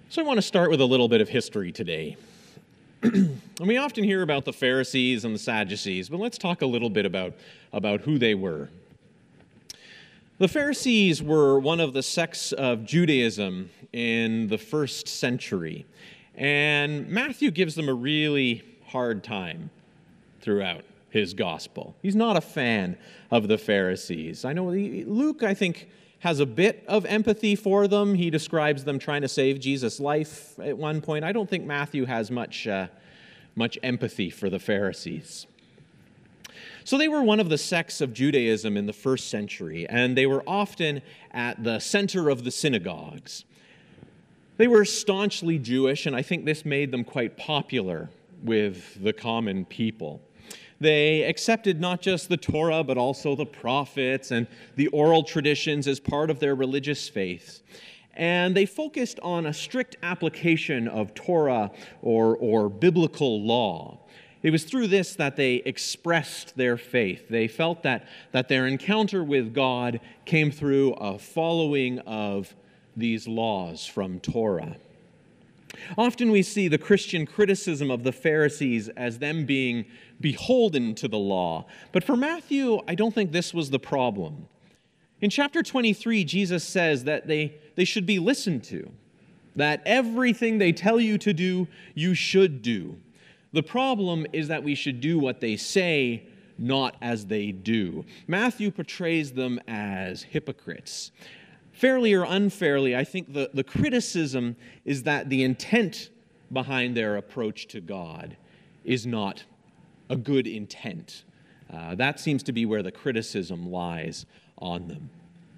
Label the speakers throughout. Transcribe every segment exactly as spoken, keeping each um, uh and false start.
Speaker 1: So I want to start with a little bit of history today. And we often hear about the Pharisees and the Sadducees, but let's talk a little bit about, about who they were. The Pharisees were one of the sects of Judaism in the first century, and Matthew gives them a really hard time throughout his gospel. He's not a fan of the Pharisees. I know Luke, I think, has a bit of empathy for them. He describes them trying to save Jesus' life at one point. I don't think Matthew has much, uh, much empathy for the Pharisees. So they were one of the sects of Judaism in the first century, and they were often at the center of the synagogues. They were staunchly Jewish, and I think this made them quite popular with the common people. They accepted not just the Torah, but also the prophets and the oral traditions as part of their religious faith. And they focused on a strict application of Torah or, or biblical law. It was through this that they expressed their faith. They felt that, that their encounter with God came through a following of these laws from Torah. Often we see the Christian criticism of the Pharisees as them being beholden to the law. But for Matthew, I don't think this was the problem. In chapter twenty-three, Jesus says that they, they should be listened to, that everything they tell you to do, you should do. The problem is that we should do what they say, not as they do. Matthew portrays them as hypocrites. Fairly or unfairly, I think the, the criticism is that the intent behind their approach to God is not a good intent. Uh, that seems to be where the criticism lies on them.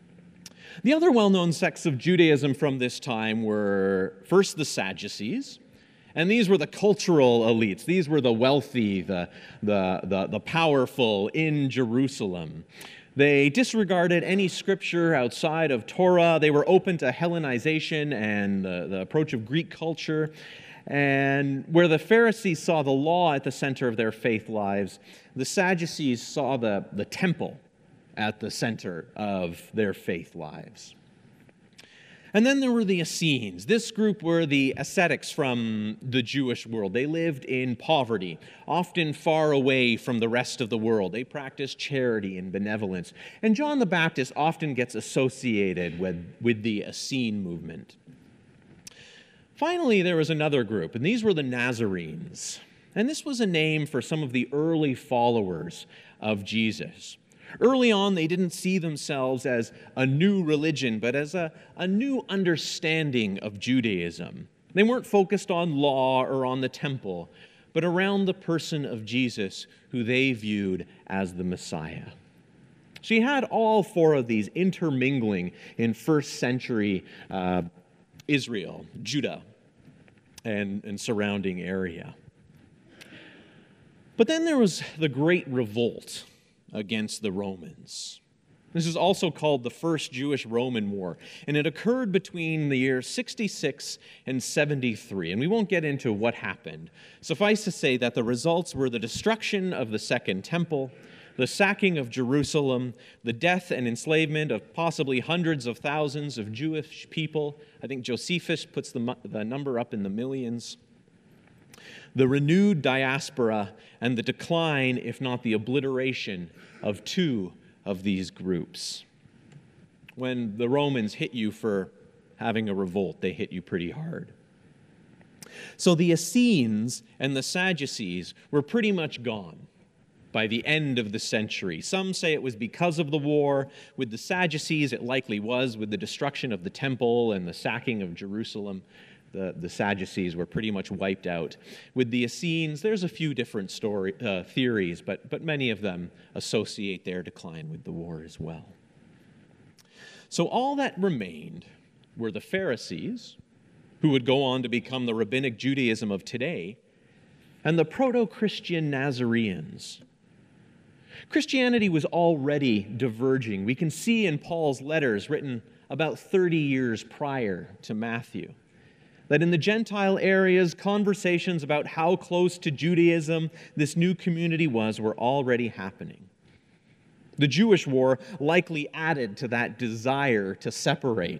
Speaker 1: The other well-known sects of Judaism from this time were first the Sadducees, and these were the cultural elites. These were the wealthy, the, the, the, the powerful in Jerusalem. They disregarded any scripture outside of Torah. They were open to Hellenization and the, the approach of Greek culture. And where the Pharisees saw the law at the center of their faith lives, the Sadducees saw the, the temple at the center of their faith lives. And then there were the Essenes. This group were the ascetics from the Jewish world. They lived in poverty, often far away from the rest of the world. They practiced charity and benevolence. And John the Baptist often gets associated with, with the Essene movement. Finally, there was another group, and these were the Nazarenes. And this was a name for some of the early followers of Jesus. Early on, they didn't see themselves as a new religion, but as a, a new understanding of Judaism. They weren't focused on law or on the temple, but around the person of Jesus, who they viewed as the Messiah. So you had all four of these intermingling in first century uh, Israel, Judah, and, and surrounding area. But then there was the Great Revolt against the Romans. This is also called the First Jewish-Roman War, and it occurred between the years sixty-six and seventy-three, and we won't get into what happened. Suffice to say that the results were the destruction of the Second Temple, the sacking of Jerusalem, the death and enslavement of possibly hundreds of thousands of Jewish people. I think Josephus puts the, the number up in the millions. The renewed diaspora and the decline, if not the obliteration, of two of these groups. When the Romans hit you for having a revolt, they hit you pretty hard. So the Essenes and the Sadducees were pretty much gone by the end of the century. Some say it was because of the war. With the Sadducees, it likely was with the destruction of the temple and the sacking of Jerusalem. The, the Sadducees were pretty much wiped out. With the Essenes, there's a few different story, uh, theories, but, but many of them associate their decline with the war as well. So all that remained were the Pharisees, who would go on to become the rabbinic Judaism of today, and the proto-Christian Nazarenes. Christianity was already diverging. We can see in Paul's letters written about thirty years prior to Matthew that in the Gentile areas, conversations about how close to Judaism this new community was were already happening. The Jewish war likely added to that desire to separate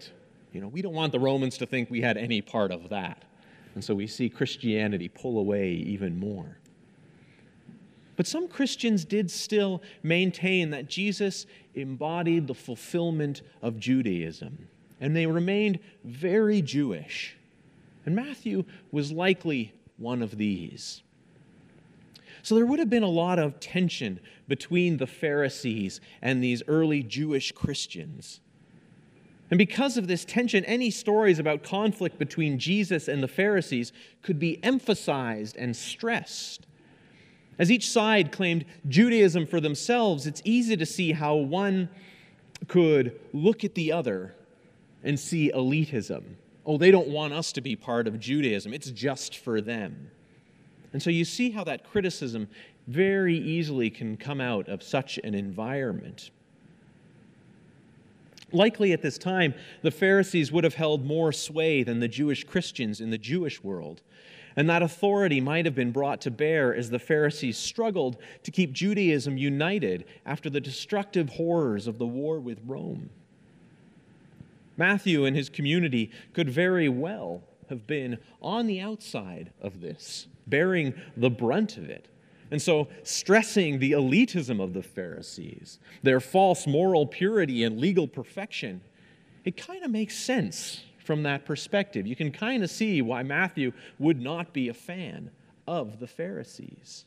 Speaker 1: You know, we don't want the Romans to think we had any part of that. And so we see Christianity pull away even more. But some Christians did still maintain that Jesus embodied the fulfillment of Judaism, and they remained very Jewish. And Matthew was likely one of these. So there would have been a lot of tension between the Pharisees and these early Jewish Christians. And because of this tension, any stories about conflict between Jesus and the Pharisees could be emphasized and stressed. As each side claimed Judaism for themselves, it's easy to see how one could look at the other and see elitism. Oh, they don't want us to be part of Judaism. It's just for them. And so you see how that criticism very easily can come out of such an environment. Likely at this time, the Pharisees would have held more sway than the Jewish Christians in the Jewish world. And that authority might have been brought to bear as the Pharisees struggled to keep Judaism united after the destructive horrors of the war with Rome. Matthew and his community could very well have been on the outside of this, bearing the brunt of it. And so stressing the elitism of the Pharisees, their false moral purity and legal perfection, it kind of makes sense from that perspective. You can kind of see why Matthew would not be a fan of the Pharisees.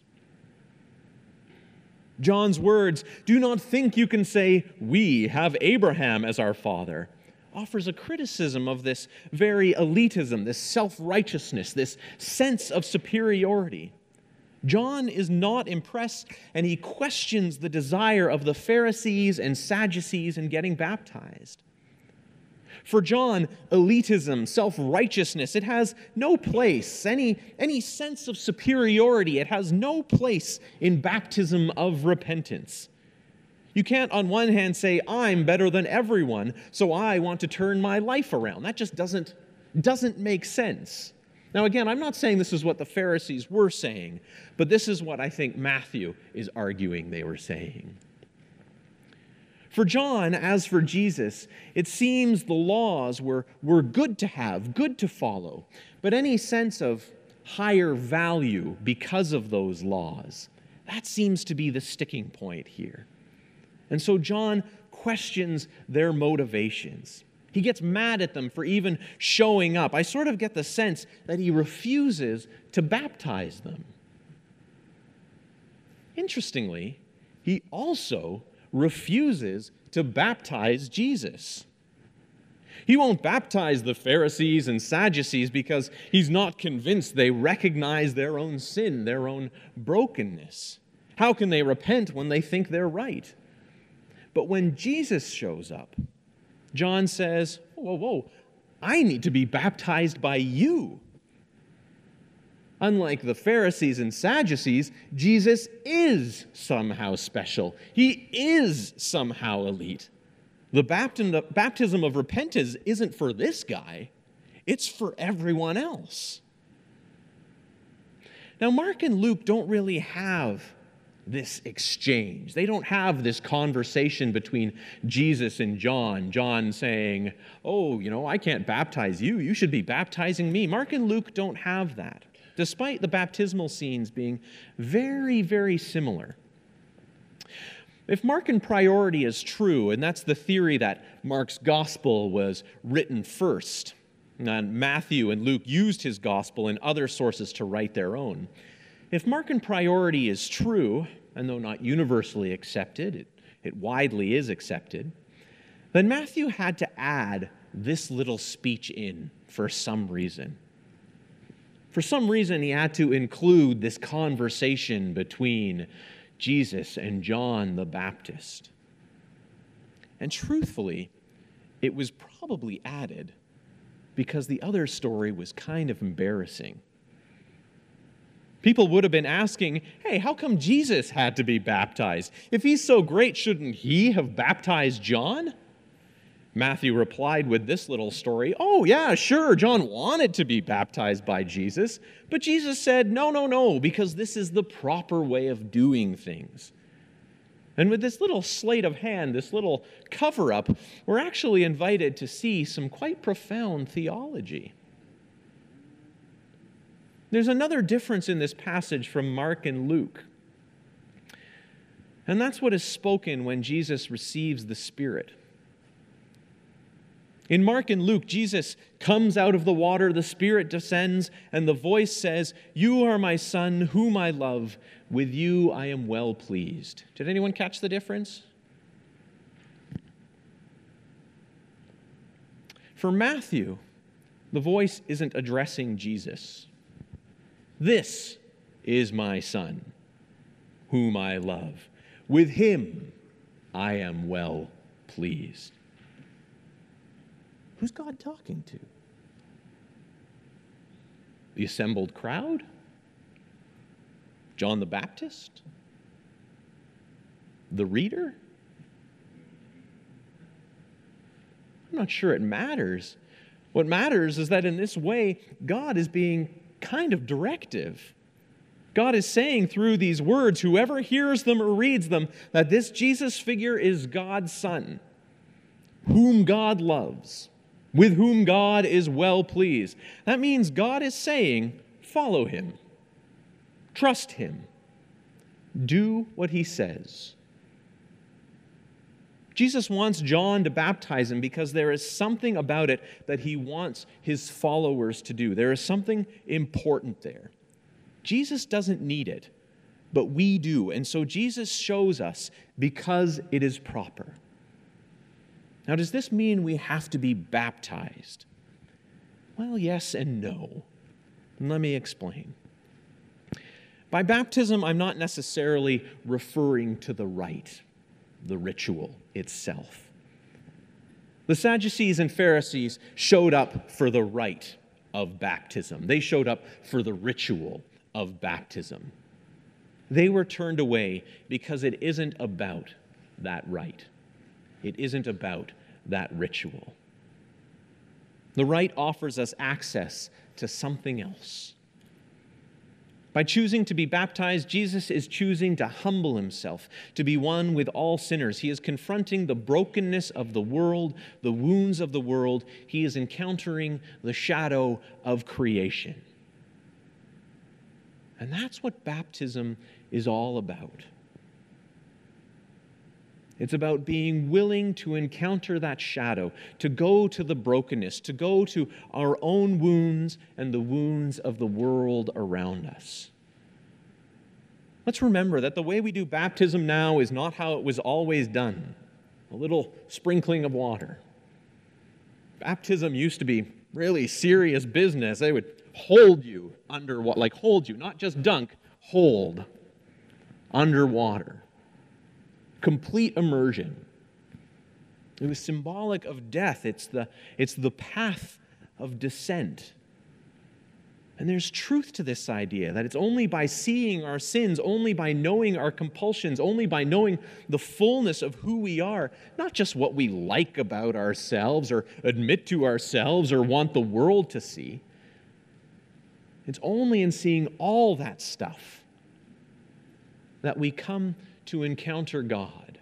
Speaker 1: John's words, "Do not think you can say, 'We have Abraham as our father,' offers a criticism of this very elitism, this self-righteousness, this sense of superiority. John is not impressed, and he questions the desire of the Pharisees and Sadducees in getting baptized. For John, elitism, self-righteousness, it has no place. Any, any sense of superiority, it has no place in baptism of repentance. You can't, on one hand, say, I'm better than everyone, so I want to turn my life around. That just doesn't, doesn't make sense. Now, again, I'm not saying this is what the Pharisees were saying, but this is what I think Matthew is arguing they were saying. For John, as for Jesus, it seems the laws were, were good to have, good to follow, but any sense of higher value because of those laws, that seems to be the sticking point here. And so John questions their motivations. He gets mad at them for even showing up. I sort of get the sense that he refuses to baptize them. Interestingly, he also refuses to baptize Jesus. He won't baptize the Pharisees and Sadducees because he's not convinced they recognize their own sin, their own brokenness. How can they repent when they think they're right? But when Jesus shows up, John says, whoa, whoa, I need to be baptized by you. Unlike the Pharisees and Sadducees, Jesus is somehow special. He is somehow elite. The baptism of repentance isn't for this guy. It's for everyone else. Now, Mark and Luke don't really have this exchange. They don't have this conversation between Jesus and John. John saying, oh, you know, I can't baptize you. You should be baptizing me. Mark and Luke don't have that, despite the baptismal scenes being very, very similar. If Markan priority is true, and that's the theory that Mark's gospel was written first, and Matthew and Luke used his gospel and other sources to write their own. If Markan priority is true, and though not universally accepted, it, it widely is accepted, then Matthew had to add this little speech in for some reason. For some reason, he had to include this conversation between Jesus and John the Baptist. And truthfully, it was probably added because the other story was kind of embarrassing. People would have been asking, hey, how come Jesus had to be baptized? If he's so great, shouldn't he have baptized John? Matthew replied with this little story, oh yeah, sure, John wanted to be baptized by Jesus, but Jesus said, no, no, no, because this is the proper way of doing things. And with this little sleight of hand, this little cover-up, we're actually invited to see some quite profound theology. There's another difference in this passage from Mark and Luke. And that's what is spoken when Jesus receives the Spirit. In Mark and Luke, Jesus comes out of the water, the Spirit descends, and the voice says, "You are my Son, whom I love. With you I am well pleased." Did anyone catch the difference? For Matthew, the voice isn't addressing Jesus. "This is my Son, whom I love. With him I am well pleased." Who's God talking to? The assembled crowd? John the Baptist? The reader? I'm not sure it matters. What matters is that in this way, God is being kind of directive. God is saying through these words, whoever hears them or reads them, that this Jesus figure is God's Son, whom God loves, with whom God is well pleased. That means God is saying, follow him, trust him, do what he says. Jesus wants John to baptize him because there is something about it that he wants his followers to do. There is something important there. Jesus doesn't need it, but we do. And so Jesus shows us because it is proper. Now, does this mean we have to be baptized? Well, yes and no. And let me explain. By baptism, I'm not necessarily referring to the rite, the ritual itself. The Sadducees and Pharisees showed up for the rite of baptism. They showed up for the ritual of baptism. They were turned away because it isn't about that rite. It isn't about that ritual. The rite offers us access to something else. By choosing to be baptized, Jesus is choosing to humble himself, to be one with all sinners. He is confronting the brokenness of the world, the wounds of the world. He is encountering the shadow of creation. And that's what baptism is all about. It's about being willing to encounter that shadow, to go to the brokenness, to go to our own wounds and the wounds of the world around us. Let's remember that the way we do baptism now is not how it was always done. A little sprinkling of water. Baptism used to be really serious business. They would hold you under, like hold you, not just dunk, hold underwater. Complete immersion. It was symbolic of death. It's the, it's the path of descent. And there's truth to this idea that it's only by seeing our sins, only by knowing our compulsions, only by knowing the fullness of who we are, not just what we like about ourselves or admit to ourselves or want the world to see. It's only in seeing all that stuff that we come to encounter God.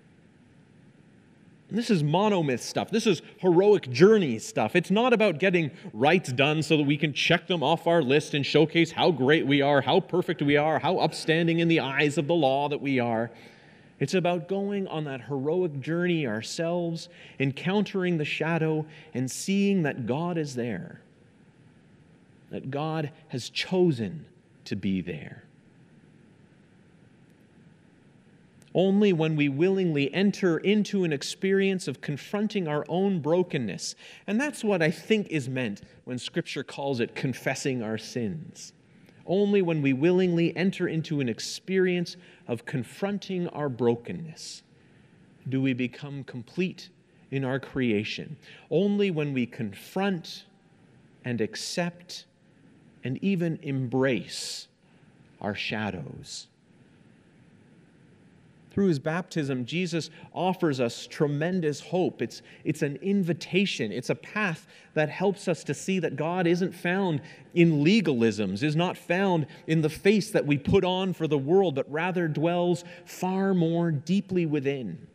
Speaker 1: And this is monomyth stuff. This is heroic journey stuff. It's not about getting rites done so that we can check them off our list and showcase how great we are, how perfect we are, how upstanding in the eyes of the law that we are. It's about going on that heroic journey ourselves, encountering the shadow and seeing that God is there, that God has chosen to be there. Only when we willingly enter into an experience of confronting our own brokenness, and that's what I think is meant when Scripture calls it confessing our sins. Only when we willingly enter into an experience of confronting our brokenness do we become complete in our creation. Only when we confront and accept and even embrace our shadows. Through his baptism, Jesus offers us tremendous hope. It's, it's an invitation. It's a path that helps us to see that God isn't found in legalisms, is not found in the face that we put on for the world, but rather dwells far more deeply within.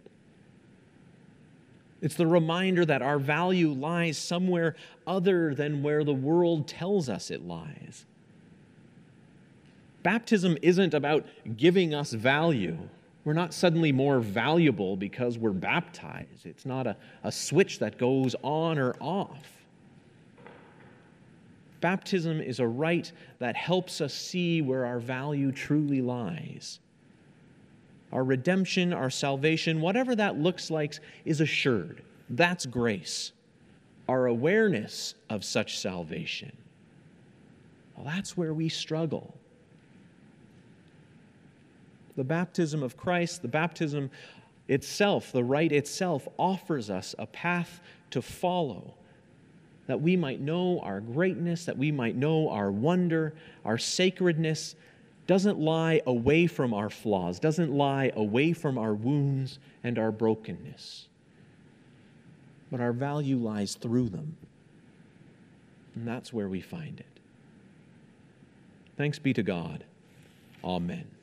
Speaker 1: It's the reminder that our value lies somewhere other than where the world tells us it lies. Baptism isn't about giving us value. We're not suddenly more valuable because we're baptized. It's not a, a switch that goes on or off. Baptism is a rite that helps us see where our value truly lies. Our redemption, our salvation, whatever that looks like, is assured. That's grace. Our awareness of such salvation, well, that's where we struggle. The baptism of Christ, the baptism itself, the rite itself, offers us a path to follow, that we might know our greatness, that we might know our wonder, our sacredness doesn't lie away from our flaws, doesn't lie away from our wounds and our brokenness, but our value lies through them. And that's where we find it. Thanks be to God. Amen.